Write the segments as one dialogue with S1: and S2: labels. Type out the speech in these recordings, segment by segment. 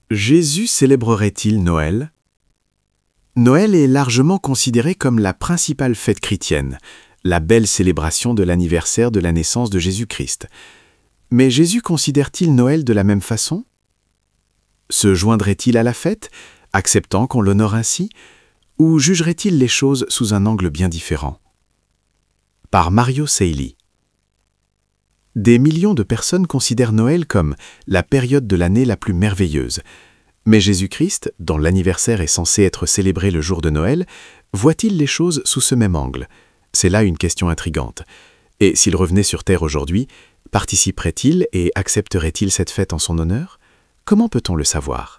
S1: Jésus célébrerait-il Noël? Noël est largement considéré comme la principale fête chrétienne, la belle célébration de l'anniversaire de la naissance de Jésus-Christ. Mais Jésus considère-t-il Noël de la même façon? Se joindrait-il à la fête, acceptant qu'on l'honore ainsi, ou jugerait-il les choses sous un angle bien différent? Par Mario Seili. Des millions de personnes considèrent Noël comme la période de l'année la plus merveilleuse. Mais Jésus-Christ, dont l'anniversaire est censé être célébré le jour de Noël, voit-il les choses sous ce même angle? C'est là une question intrigante. Et s'il revenait sur Terre aujourd'hui, participerait-il et accepterait-il cette fête en son honneur? Comment peut-on le savoir?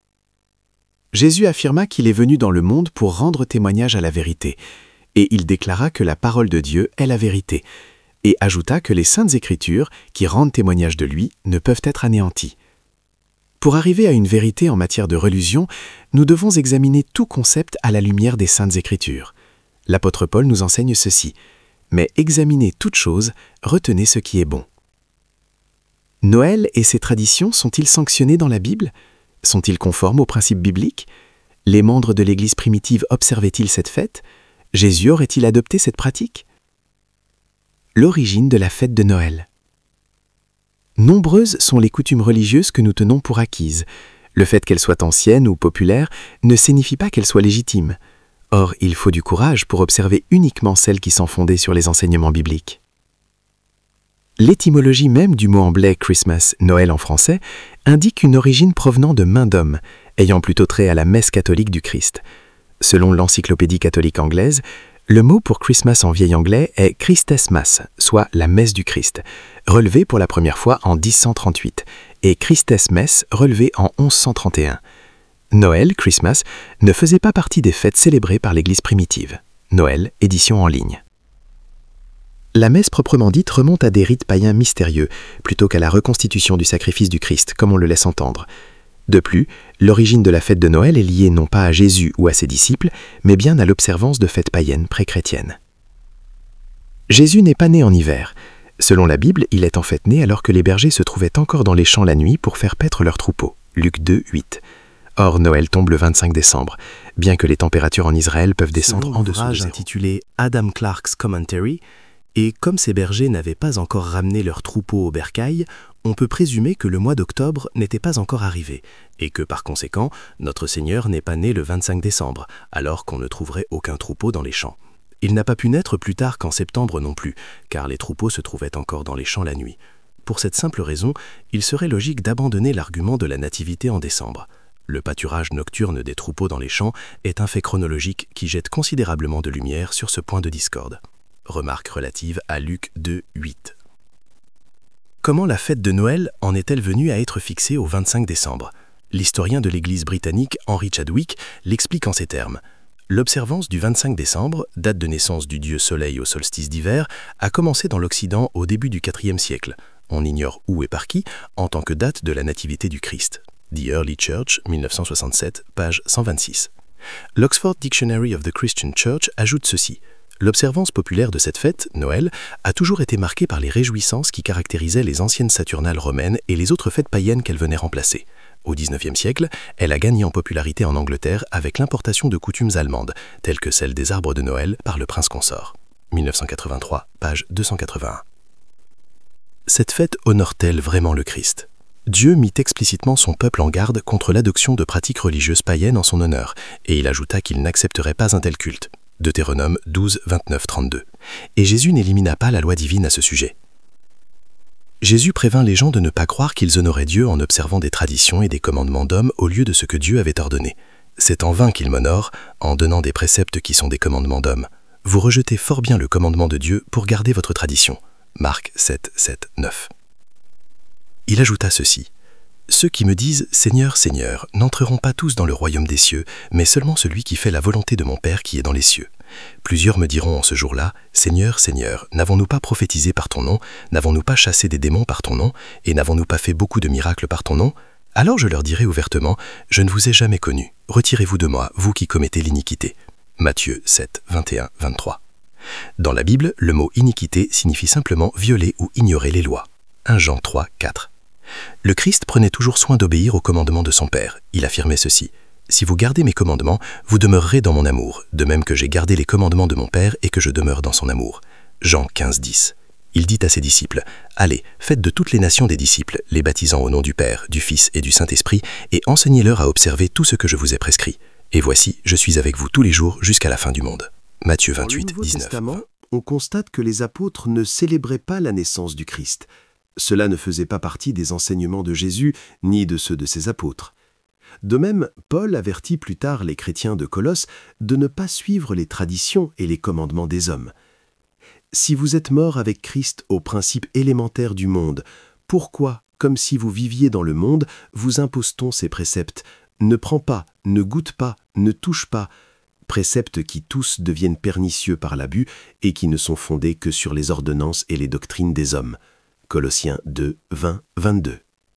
S1: Jésus affirma qu'il est venu dans le monde pour rendre témoignage à la vérité, et il déclara que la parole de Dieu est la vérité, et ajouta que les saintes Écritures, qui rendent témoignage de lui, ne peuvent être anéanties. Pour arriver à une vérité en matière de religion, nous devons examiner tout concept à la lumière des saintes Écritures. L'apôtre Paul nous enseigne ceci: « Mais examinez toutes choses, retenez ce qui est bon. » Noël et ses traditions sont-ils sanctionnés dans la Bible? Sont-ils conformes aux principes bibliques? Les membres de l'Église primitive observaient-ils cette fête? Jésus aurait-il adopté cette pratique? L'origine de la fête de Noël. Nombreuses sont les coutumes religieuses que nous tenons pour acquises. Le fait qu'elles soient anciennes ou populaires ne signifie pas qu'elles soient légitimes. Or, il faut du courage pour observer uniquement celles qui sont fondées sur les enseignements bibliques. L'étymologie même du mot anglais Christmas, Noël en français, indique une origine provenant de main d'homme, ayant plutôt trait à la messe catholique du Christ. Selon l'encyclopédie catholique anglaise, le mot pour Christmas en vieil anglais est Christes Mass, soit la messe du Christ, relevé pour la première fois en 1038, et Christes Messe relevé en 1131. Noël, Christmas, ne faisait pas partie des fêtes célébrées par l'Église primitive. Noël, édition en ligne. La messe proprement dite remonte à des rites païens mystérieux, plutôt qu'à la reconstitution du sacrifice du Christ, comme on le laisse entendre. De plus, l'origine de la fête de Noël est liée non pas à Jésus ou à ses disciples, mais bien à l'observance de fêtes païennes pré-chrétiennes. Jésus n'est pas né en hiver. Selon la Bible, il est en fait né alors que les bergers se trouvaient encore dans les champs la nuit pour faire paître leurs troupeaux. Luc 2, 8. Or, Noël tombe le 25 décembre, bien que les températures en Israël peuvent descendre en dessous de zéro.
S2: Intitulé Adam Clarke's Commentary, et comme ces bergers n'avaient pas encore ramené leurs troupeaux au bercail, on peut présumer que le mois d'octobre n'était pas encore arrivé, et que par conséquent, notre Seigneur n'est pas né le 25 décembre, alors qu'on ne trouverait aucun troupeau dans les champs. Il n'a pas pu naître plus tard qu'en septembre non plus, car les troupeaux se trouvaient encore dans les champs la nuit. Pour cette simple raison, il serait logique d'abandonner l'argument de la nativité en décembre. Le pâturage nocturne des troupeaux dans les champs est un fait chronologique qui jette considérablement de lumière sur ce point de discorde. Remarque relative à Luc 2, 8. Comment la fête de Noël en est-elle venue à être fixée au 25 décembre? L'historien de l'Église britannique Henry Chadwick l'explique en ces termes. L'observance du 25 décembre, date de naissance du dieu Soleil au solstice d'hiver, a commencé dans l'Occident au début du IVe siècle. On ignore où et par qui, en tant que date de la nativité du Christ. The Early Church, 1967, page 126. L'Oxford Dictionary of the Christian Church ajoute ceci. L'observance populaire de cette fête, Noël, a toujours été marquée par les réjouissances qui caractérisaient les anciennes Saturnales romaines et les autres fêtes païennes qu'elle venait remplacer. Au XIXe siècle, elle a gagné en popularité en Angleterre avec l'importation de coutumes allemandes, telles que celle des arbres de Noël par le prince consort. 1983, page 281. Cette fête honore-t-elle vraiment le Christ? Dieu mit explicitement son peuple en garde contre l'adoption de pratiques religieuses païennes en son honneur, et il ajouta qu'il n'accepterait pas un tel culte. Deutéronome 12, 29, 32. Et Jésus n'élimina pas la loi divine à ce sujet. Jésus prévint les gens de ne pas croire qu'ils honoraient Dieu en observant des traditions et des commandements d'hommes au lieu de ce que Dieu avait ordonné. C'est en vain qu'ils m'honorent, en donnant des préceptes qui sont des commandements d'hommes. Vous rejetez fort bien le commandement de Dieu pour garder votre tradition. Marc 7, 7, 9. Il ajouta ceci. Ceux qui me disent « Seigneur, Seigneur » n'entreront pas tous dans le royaume des cieux, mais seulement celui qui fait la volonté de mon Père qui est dans les cieux. Plusieurs me diront en ce jour-là « Seigneur, Seigneur, n'avons-nous pas prophétisé par ton nom, n'avons-nous pas chassé des démons par ton nom, et n'avons-nous pas fait beaucoup de miracles par ton nom ?» Alors je leur dirai ouvertement « Je ne vous ai jamais connu, retirez-vous de moi, vous qui commettez l'iniquité. » Matthieu 7, 21, 23. Dans la Bible, le mot « iniquité » signifie simplement violer ou ignorer les lois. 1 Jean 3, 4. Le Christ prenait toujours soin d'obéir aux commandements de son Père. Il affirmait ceci: « Si vous gardez mes commandements, vous demeurerez dans mon amour, de même que j'ai gardé les commandements de mon Père et que je demeure dans son amour. » Jean 15, 10. Il dit à ses disciples: « Allez, faites de toutes les nations des disciples, les baptisant au nom du Père, du Fils et du Saint-Esprit, et enseignez-leur à observer tout ce que je vous ai prescrit. Et voici, je suis avec vous tous les jours jusqu'à la fin du monde. » Matthieu 28,
S3: Dans le Nouveau
S2: 19.
S3: Testament, on constate que les apôtres ne célébraient pas la naissance du Christ. Cela ne faisait pas partie des enseignements de Jésus, ni de ceux de ses apôtres. De même, Paul avertit plus tard les chrétiens de Colosse de ne pas suivre les traditions et les commandements des hommes. Si vous êtes morts avec Christ aux principes élémentaires du monde, pourquoi, comme si vous viviez dans le monde, vous impose-t-on ces préceptes? Ne prends pas, ne goûte pas, ne touche pas. Préceptes qui tous deviennent pernicieux par l'abus et qui ne sont fondés que sur les ordonnances et les doctrines des hommes. Colossiens 2, 20, 22.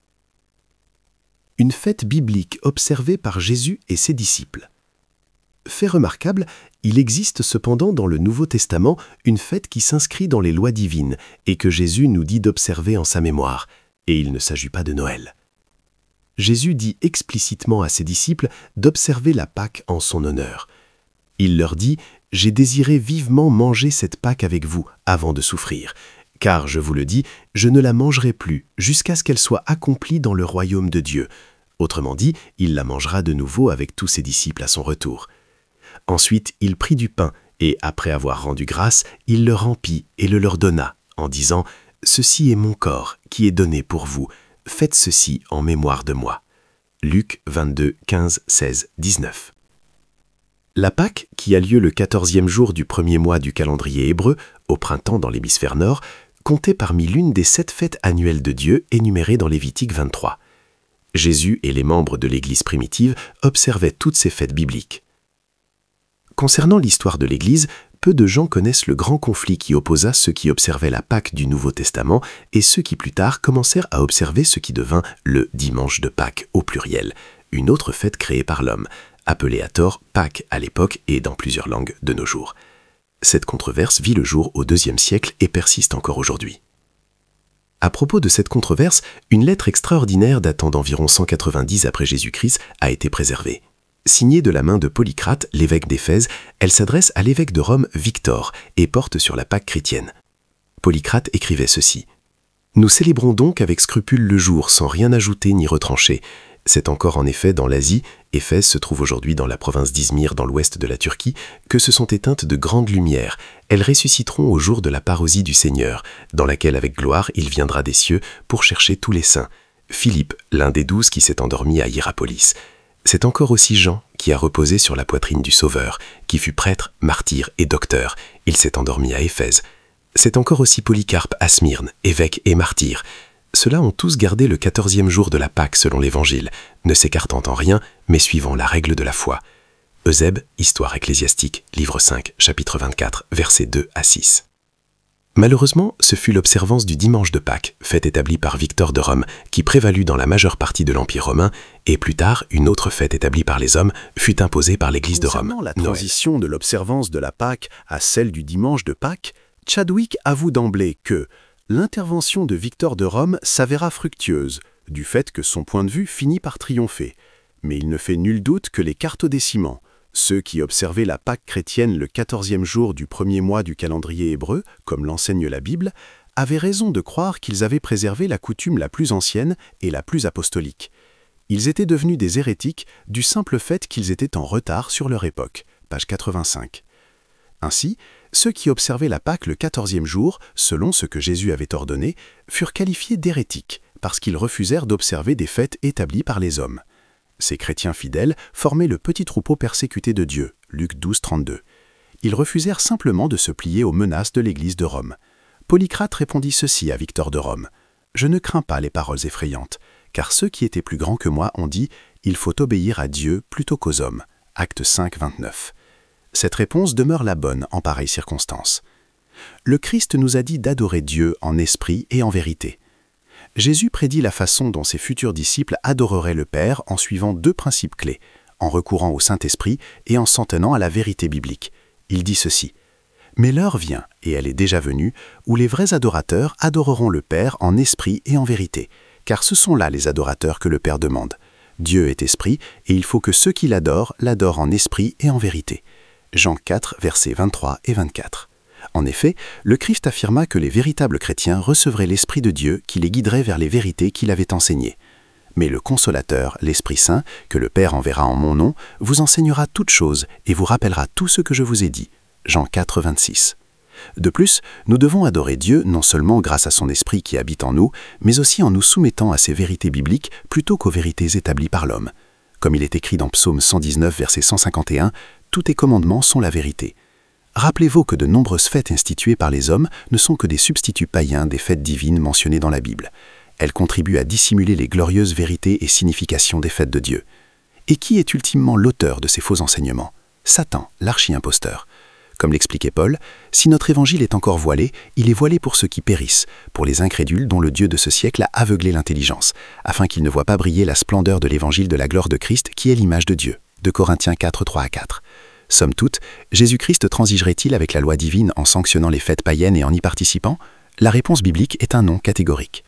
S3: Une fête biblique observée par Jésus et ses disciples. Fait remarquable, il existe cependant dans le Nouveau Testament une fête qui s'inscrit dans les lois divines et que Jésus nous dit d'observer en sa mémoire, et il ne s'agit pas de Noël. Jésus dit explicitement à ses disciples d'observer la Pâque en son honneur. Il leur dit « J'ai désiré vivement manger cette Pâque avec vous avant de souffrir, car, je vous le dis, je ne la mangerai plus jusqu'à ce qu'elle soit accomplie dans le royaume de Dieu. » Autrement dit, il la mangera de nouveau avec tous ses disciples à son retour. Ensuite, il prit du pain, et après avoir rendu grâce, il le remplit et le leur donna, en disant « Ceci est mon corps, qui est donné pour vous. Faites ceci en mémoire de moi. » Luc 22, 15, 16, 19. La Pâque, qui a lieu le 14e jour du premier mois du calendrier hébreu, au printemps dans l'hémisphère nord, comptait parmi l'une des 7 fêtes annuelles de Dieu énumérées dans Lévitique 23. Jésus et les membres de l'Église primitive observaient toutes ces fêtes bibliques. Concernant l'histoire de l'Église, peu de gens connaissent le grand conflit qui opposa ceux qui observaient la Pâque du Nouveau Testament et ceux qui plus tard commencèrent à observer ce qui devint le dimanche de Pâques au pluriel, une autre fête créée par l'homme, appelée à tort Pâques à l'époque et dans plusieurs langues de nos jours. Cette controverse vit le jour au IIe siècle et persiste encore aujourd'hui. À propos de cette controverse, une lettre extraordinaire datant d'environ 190 après Jésus-Christ a été préservée. Signée de la main de Polycrate, l'évêque d'Éphèse, elle s'adresse à l'évêque de Rome Victor et porte sur la Pâque chrétienne. Polycrate écrivait ceci: « Nous célébrons donc avec scrupule le jour sans rien ajouter ni retrancher. C'est encore en effet dans l'Asie, Éphèse se trouve aujourd'hui dans la province d'Izmir dans l'ouest de la Turquie, que se sont éteintes de grandes lumières. Elles ressusciteront au jour de la parousie du Seigneur, dans laquelle avec gloire il viendra des cieux pour chercher tous les saints. Philippe, l'un des 12 qui s'est endormi à Hiérapolis. C'est encore aussi Jean qui a reposé sur la poitrine du Sauveur, qui fut prêtre, martyr et docteur. Il s'est endormi à Éphèse. C'est encore aussi Polycarpe à Smyrne, évêque et martyr. Ceux-là ont tous gardé le 14e jour de la Pâque selon l'Évangile, ne s'écartant en rien, mais suivant la règle de la foi. Eusèbe, Histoire ecclésiastique, livre 5, chapitre 24, versets 2 à 6. Malheureusement, ce fut l'observance du dimanche de Pâques, fête établie par Victor de Rome, qui prévalut dans la majeure partie de l'Empire romain, et plus tard, une autre fête établie par les hommes fut imposée par l'Église de Rome. Concernant la transition de l'observance de la Pâque à celle du dimanche de Pâques, Chadwick avoue d'emblée que l'intervention de Victor de Rome s'avéra fructueuse, du fait que son point de vue finit par triompher. Mais il ne fait nul doute que les cartodécimants, ceux qui observaient la Pâque chrétienne le 14e jour du premier mois du calendrier hébreu, comme l'enseigne la Bible, avaient raison de croire qu'ils avaient préservé la coutume la plus ancienne et la plus apostolique. Ils étaient devenus des hérétiques du simple fait qu'ils étaient en retard sur leur époque, page 85. Ainsi, ceux qui observaient la Pâque le 14e jour, selon ce que Jésus avait ordonné, furent qualifiés d'hérétiques, parce qu'ils refusèrent d'observer des fêtes établies par les hommes. Ces chrétiens fidèles formaient le petit troupeau persécuté de Dieu, Luc 12, 32. Ils refusèrent simplement de se plier aux menaces de l'Église de Rome. Polycrate répondit ceci à Victor de Rome: « Je ne crains pas les paroles effrayantes, car ceux qui étaient plus grands que moi ont dit « Il faut obéir à Dieu plutôt qu'aux hommes » Acte 5, 29. Cette réponse demeure la bonne en pareille circonstance. Le Christ nous a dit d'adorer Dieu en esprit et en vérité. Jésus prédit la façon dont ses futurs disciples adoreraient le Père en suivant 2 principes clés, en recourant au Saint-Esprit et en s'en tenant à la vérité biblique. Il dit ceci: « Mais l'heure vient, et elle est déjà venue, où les vrais adorateurs adoreront le Père en esprit et en vérité, car ce sont là les adorateurs que le Père demande. Dieu est esprit, et il faut que ceux qui l'adorent en esprit et en vérité. Jean 4, versets 23 et 24. En effet, le Christ affirma que les véritables chrétiens recevraient l'Esprit de Dieu qui les guiderait vers les vérités qu'il avait enseignées. Mais le Consolateur, l'Esprit Saint, que le Père enverra en mon nom, vous enseignera toutes choses et vous rappellera tout ce que je vous ai dit. Jean 4, 26. De plus, nous devons adorer Dieu non seulement grâce à son Esprit qui habite en nous, mais aussi en nous soumettant à ses vérités bibliques plutôt qu'aux vérités établies par l'homme. Comme il est écrit dans Psaume 119, verset 151, « Tous tes commandements sont la vérité ». Rappelez-vous que de nombreuses fêtes instituées par les hommes ne sont que des substituts païens des fêtes divines mentionnées dans la Bible. Elles contribuent à dissimuler les glorieuses vérités et significations des fêtes de Dieu. Et qui est ultimement l'auteur de ces faux enseignements? Satan, l'archi-imposteur. Comme l'expliquait Paul, si notre évangile est encore voilé, il est voilé pour ceux qui périssent, pour les incrédules dont le Dieu de ce siècle a aveuglé l'intelligence, afin qu'ils ne voient pas briller la splendeur de l'évangile de la gloire de Christ qui est l'image de Dieu. 2 Corinthiens 4, 3 à 4. Somme toute, Jésus-Christ transigerait-il avec la loi divine en sanctionnant les fêtes païennes et en y participant? La réponse biblique est un non catégorique.